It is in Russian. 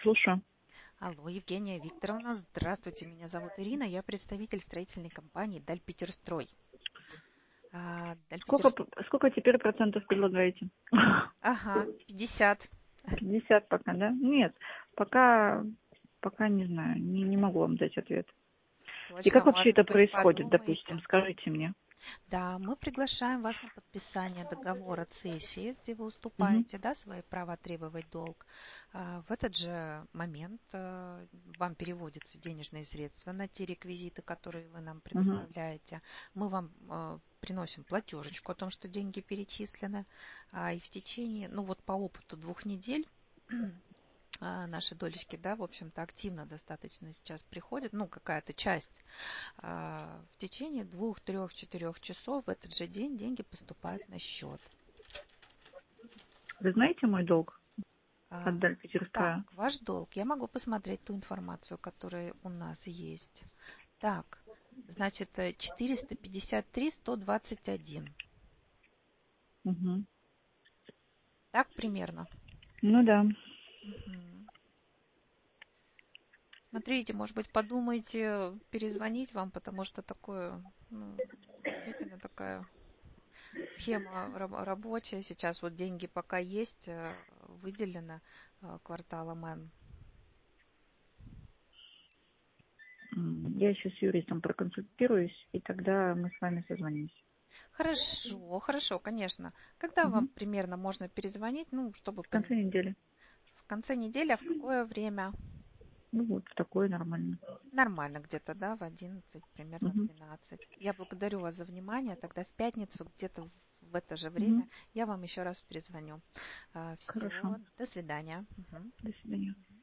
слушаю. Алло, Евгения Викторовна, здравствуйте, меня зовут Ирина, я представитель строительной компании Дальпетерстрой. Сколько, сколько теперь процентов предлагаете? Ага, 50. 50 пока, да? Нет, пока не знаю, не могу вам дать ответ. И Точно, как вообще может это быть, происходит, допустим, подумаете. скажите мне. Да, мы приглашаем вас на подписание договора цессии, где вы Мгм, уступаете, да, свои права требовать долг. В этот же момент вам переводятся денежные средства на те реквизиты, которые вы нам мгм. предоставляете. Мы вам приносим платежечку о том, что деньги перечислены. И в течение, ну вот по опыту 2 недель наши долечки, да, в общем-то, активно достаточно сейчас приходят, ну, какая-то часть. В течение 2, 3, 4 часов в этот же день деньги поступают на счет. Вы знаете мой долг А, от Так, Дальпетерстроя? ваш долг. Я могу посмотреть ту информацию, которая у нас есть. Так, значит, 453 121. Угу. Так примерно. Ну да. Мгм. Смотрите, может быть, подумайте перезвонить вам, потому что такое, ну, действительно такая схема рабочая. Сейчас вот деньги пока есть, выделено кварталом Н. Я сейчас с юристом проконсультируюсь, и тогда мы с вами созвонимся. Хорошо, хорошо, конечно. Когда вам Угу. примерно можно перезвонить, ну, чтобы В конце недели. в конце недели, а в какое время? Ну вот, такое нормально. Нормально где-то, да, в 11, примерно в Угу. 12. Я благодарю вас за внимание. Тогда в пятницу где-то в это же Угу. время я вам еще раз перезвоню. Хорошо. Все, до свидания. Мгм. До свидания.